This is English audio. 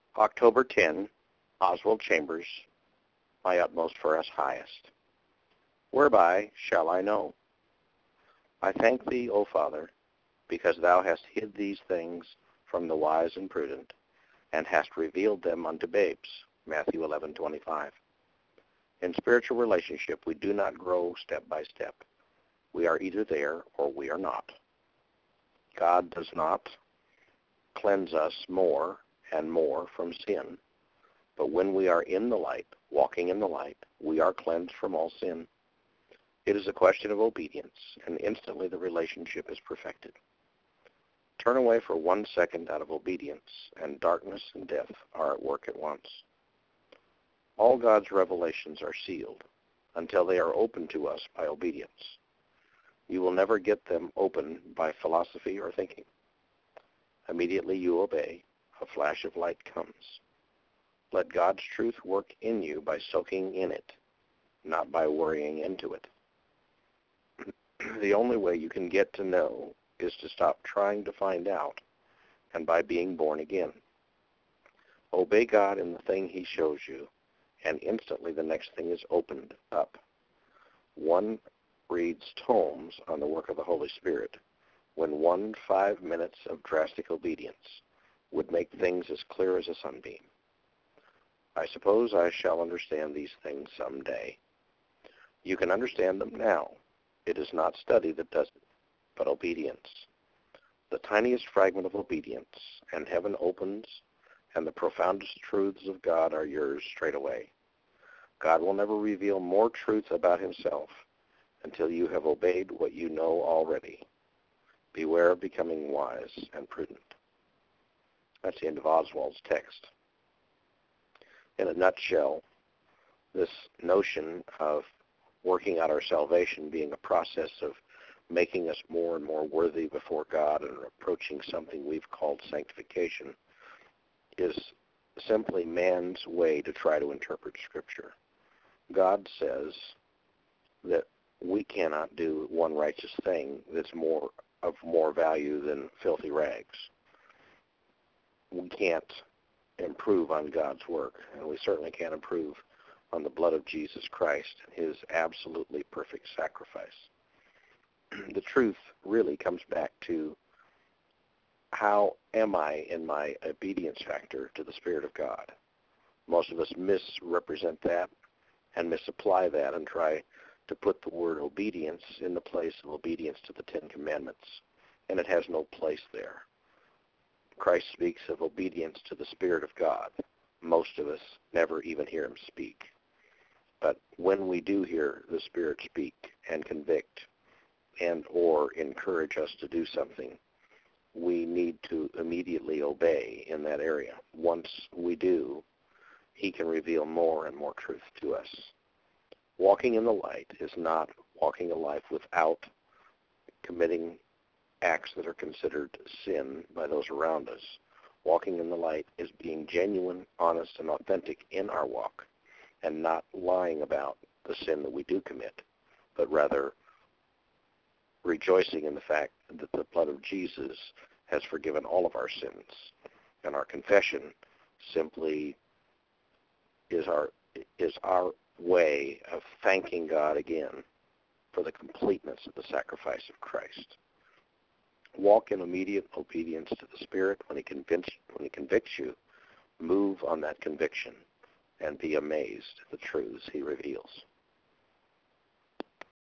October 10, Oswald Chambers, my utmost for us highest. Whereby shall I know? I thank thee, O Father, because thou hast hid these things from the wise and prudent, and hast revealed them unto babes. Matthew 11:25. In spiritual relationship, we do not grow step by step. We are either there or we are not. God does not cleanse us more and more from sin, but when we are in the light, walking in the light, we are cleansed from all sin. It is a question of obedience, and instantly the relationship is perfected. Turn away for 1 second out of obedience, and darkness and death are at work at once. All God's revelations are sealed until they are opened to us by obedience. You will never get them open by philosophy or thinking. Immediately you obey, a flash of light comes. Let God's truth work in you by soaking in it, not by worrying into it. The only way you can get to know is to stop trying to find out, and by being born again. Obey God in the thing he shows you, and instantly the next thing is opened up. One reads tomes on the work of the Holy Spirit when 5 minutes of drastic obedience would make things as clear as a sunbeam. I suppose I shall understand these things someday. You can understand them now. It is not study that does it, but obedience. The tiniest fragment of obedience, and heaven opens, and the profoundest truths of God are yours straight away. God will never reveal more truth about himself until you have obeyed what you know already. Beware of becoming wise and prudent. That's the end of Oswald's text. In a nutshell, this notion of working out our salvation being a process of making us more and more worthy before God and approaching something we've called sanctification is simply man's way to try to interpret Scripture. God says that we cannot do one righteous thing that's of more value than filthy rags. We can't improve on God's work, and we certainly can't improve on the blood of Jesus Christ and his absolutely perfect sacrifice. The truth really comes back to how am I in my obedience factor to the Spirit of God? Most of us misrepresent that and misapply that and try to put the word obedience in the place of obedience to the Ten Commandments, and it has no place there. Christ speaks of obedience to the Spirit of God. Most of us never even hear him speak. But when we do hear the Spirit speak and convict and or encourage us to do something, we need to immediately obey in that area. Once we do, he can reveal more and more truth to us. Walking in the light is not walking a life without committing acts that are considered sin by those around us. Walking in the light is being genuine, honest, and authentic in our walk, and not lying about the sin that we do commit, but rather rejoicing in the fact that the blood of Jesus has forgiven all of our sins. And our confession simply is our way of thanking God again for the completeness of the sacrifice of Christ. Walk in immediate obedience to the Spirit when he convicts you. Move on that conviction and be amazed at the truths he reveals.